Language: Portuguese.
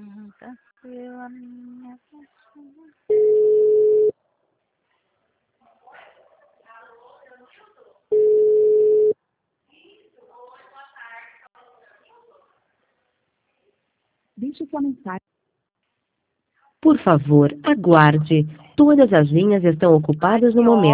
a minha paixão. Deixe sua mensagem. Por favor, aguarde. Todas as linhas estão ocupadas no momento.